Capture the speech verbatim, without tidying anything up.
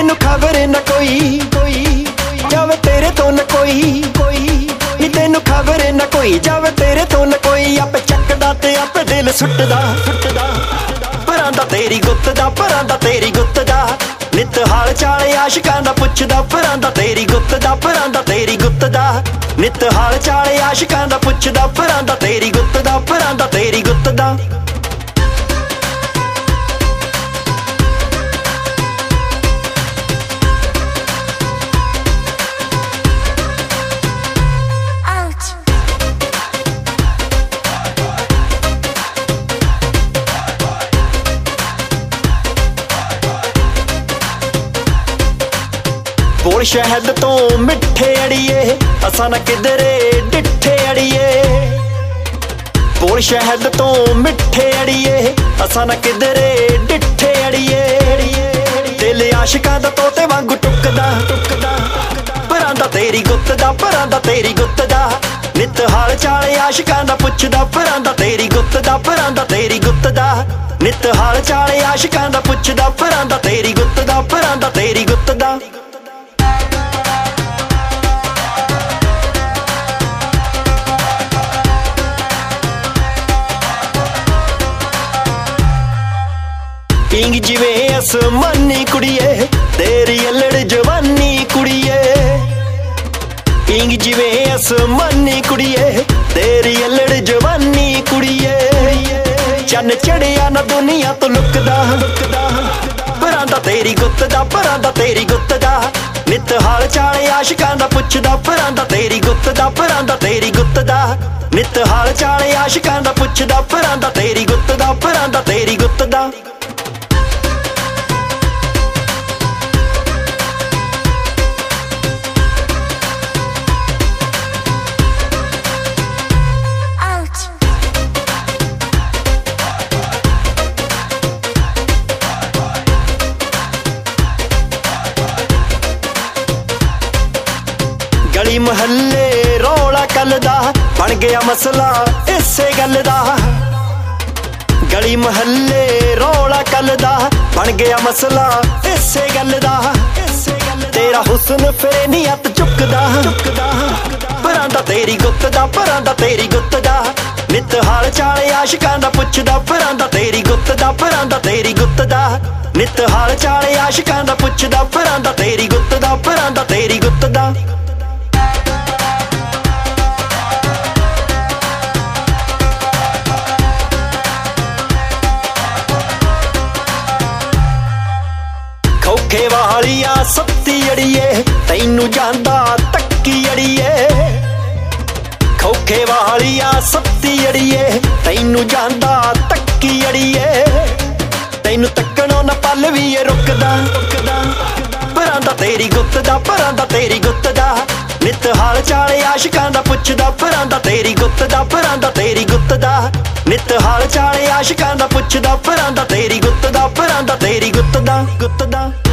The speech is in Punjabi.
ਤੈਨੂੰ ਖਬਰ ਨਾ ਕੋਈ ਕੋਈ ਜਾਵੇ ਤੇਰੇ ਤੋਂ ਨਾ ਕੋਈ ਕੋਈ ਨੀ ਤੈਨੂੰ ਖਬਰ ਨਾ ਕੋਈ ਜਾਵੇ ਤੇਰੇ ਤੋਂ ਨਾ ਕੋਈ ਆਪੇ ਚੱਕਦਾ ਤੇ ਆਪੇ ਦਿਲ ਸੁੱਟਦਾ ਸੁੱਟਦਾ ਪਰਾਂ ਦਾ ਤੇਰੀ ਗੁੱਤ ਦਾ ਪਰਾਂ ਦਾ ਤੇਰੀ ਗੁੱਤ ਦਾ ਨਿਤ ਹਾਲ ਚਾਲ ਆਸ਼ਿਕਾਂ ਦਾ ਪੁੱਛਦਾ ਪਰਾਂ ਦਾ ਤੇਰੀ ਗੁੱਤ ਦਾ ਪਰਾਂ ਦਾ ਤੇਰੀ ਗੁੱਤ ਦਾ ਨਿਤ ਹਾਲ ਚਾਲ ਆਸ਼ਿਕਾਂ ਦਾ ਪੁੱਛਦਾ ਪਰਾਂ ਦਾ ਤੇਰੀ ਗੁੱਤ ਦਾ ਪਰਾਂ ਦਾ ਤੇਰੀ ਗੁੱਤ ਦਾ ਬੋਲ ਸ਼ਹਿਦ ਤੋਂ ਮਿੱਠੇ ਅੜੀਏ ਅਸਾਂ ਨਾ ਕਿਧਰੇ ਡਿੱਠੇ ਅੜੀਏ ਬੋਲ ਸ਼ਹਿਦ ਤੋਂ ਮਿੱਠੇ ਅੜੀਏ ਅਸਾਂ ਨਾ ਕਿਧਰੇ ਡਿੱਠੇ ਅੜੀਏ ਦਿਲ ਆਸ਼ਿਕਾਂ ਦਾ ਤੋਤੇ ਵਾਂਗੂ ਟੁੱਕਦਾ ਟੁੱਕਦਾ ਪਰਾਂ ਦਾ ਤੇਰੀ ਗੁੱਤ ਦਾ ਪਰਾਂ ਦਾ ਤੇਰੀ ਗੁੱਤ ਦਾ ਨਿਤ ਹਾਲ ਚਾਲ ਆਸ਼ਿਕਾਂ ਦਾ ਪੁੱਛਦਾ ਪਰਾਂ ਦਾ ਤੇਰੀ ਗੁੱਤ ਦਾ ਪਰਾਂ ਦਾ ਤੇਰੀ ਗੁੱਤ ਦਾ ਨਿਤ ਹਾਲ ਚਾਲ ਆਸ਼ਿਕਾਂ ਦਾ ਪੁੱਛਦਾ ਪਰਾਂ ਦਾ ਤੇਰੀ ਗੁੱਤ ਦਾ ਪਰਾਂ ਦਾ ਤੇਰੀ ਗੁੱਤ ਦਾ ਪਿੰਗ ਜਿਵੇਂ ਅਸਮਾਨੀ ਕੁੜੀਏ ਤੇਰੀ ਅਲੜ ਜਵਾਨੀ ਕੁੜੀਏ ਪਿੰਗ ਜਿਵੇਂ ਅਸਮਾਨੀ ਕੁੜੀਏ ਤੇਰੀ ਅਲੜ ਜਵਾਨੀ ਕੁੜੀਏ ਚੰਨ ਚੜਿਆ ਨਾ ਦੁਨੀਆ ਤੋਂ ਲੁਕਦਾ ਲੁਕਦਾ ਪਰਾਂ ਦਾ ਤੇਰੀ ਗੁੱਤ ਦਾ ਪਰਾਂ ਦਾ ਤੇਰੀ ਗੁੱਤ ਦਾ ਨਿਤ ਹਾਲ ਚਾਲ ਆਸ਼ਿਕਾਂ ਦਾ ਪੁੱਛਦਾ ਪਰਾਂ ਦਾ ਤੇਰੀ ਗੁੱਤ ਦਾ ਪਰਾਂ ਦਾ ਤੇਰੀ ਗੁੱਤ ਦਾ ਨਿਤ ਹਾਲ ਚਾਲ ਆਸ਼ਿਕਾਂ ਦਾ ਪੁੱਛਦਾ ਪਰਾਂ ਦਾ ਤੇਰੀ ਗੁੱਤ ਦਾ ਪਰਾਂ ਦਾ ਤੇਰੀ ਗੁੱਤ ਦਾ ਗਲੀ ਮੁਹੱਲੇ ਰੌਲਾ ਕੱਲਦਾ ਬਣ ਗਿਆ ਮਸਲਾ ਇਸੇ ਗੱਲ ਦਾ ਗਲੀ ਮੁਹੱਲੇ ਰੌਲਾ ਕੱਲਦਾ ਬਣ ਗਿਆ ਮਸਲਾ ਇਸੇ ਗੱਲ ਦਾ ਤੇਰਾ ਹੁਸਨ ਫਿਰੇ ਨੀਅਤ ਚੁੱਕਦਾ ਚੁੱਕਦਾ ਪਰਾਂ ਦਾ ਤੇਰੀ ਗੁੱਤ ਦਾ ਪਰਾਂ ਦਾ ਤੇਰੀ ਗੁੱਤ ਦਾ ਨਿਤ ਹਾਲ ਚਾਲ ਆਸ਼ਿਕਾਂ ਦਾ ਪੁੱਛਦਾ ਪਰਾਂ ਦਾ ਤੇਰੀ ਗੁੱਤ ਦਾ ਪਰਾਂ ਦਾ ਤੇਰੀ ਗੁੱਤ ਦਾ ਨਿਤ ਹਾਲ ਚਾਲ ਆਸ਼ਿਕਾਂ ਦਾ ਪੁੱਛਦਾ ਪਰਾਂ ਦਾ ਤੇਰੀ ਗੁੱਤ ਦਾ ਪਰਾਂ ਦਾ ਤੇਰੀ ਗੁੱਤ ਦਾ ਖੋਖੇ ਵਾਲੀਆਂ ਸੱਤੀ ਅੜੀਏ ਤੈਨੂੰ ਜਾਂਦਾ ਤੱਕੀ ਅੜੀਏ ਖੋਖੇ ਵਾਲੀਆਂ ਸੱਤੀ ਅੜੀਏ ਤੈਨੂੰ ਜਾਂਦਾ ਤੱਕੀ ਅੜੀਏ ਤੈਨੂੰ ਤੱਕਣੋਂ ਨਾ ਪਲ ਵੀ ਇਹ ਰੁਕਦਾ ਰੁਕਦਾ ਪਰਾਂ ਦਾ ਤੇਰੀ ਗੁੱਤ ਦਾ ਪਰਾਂ ਦਾ ਤੇਰੀ ਗੁੱਤ ਦਾ ਨਿਤ ਹਾਲ ਚਾਲ ਆਸ਼ਿਕਾਂ ਦਾ ਪੁੱਛਦਾ ਪਰਾਂ ਦਾ ਤੇਰੀ ਗੁੱਤ ਦਾ ਪਰਾਂ ਦਾ ਤੇਰੀ ਗੁੱਤ ਦਾ ਨਿਤ ਹਾਲ ਚਾਲ ਆਸ਼ਿਕਾਂ ਦਾ ਪੁੱਛਦਾ ਪਰਾਂ ਦਾ ਤੇਰੀ ਗੁੱਤ ਦਾ ਪਰਾਂ ਦਾ ਤੇਰੀ ਗੁੱਤ ਦਾ ਗੁੱਤ ਦਾ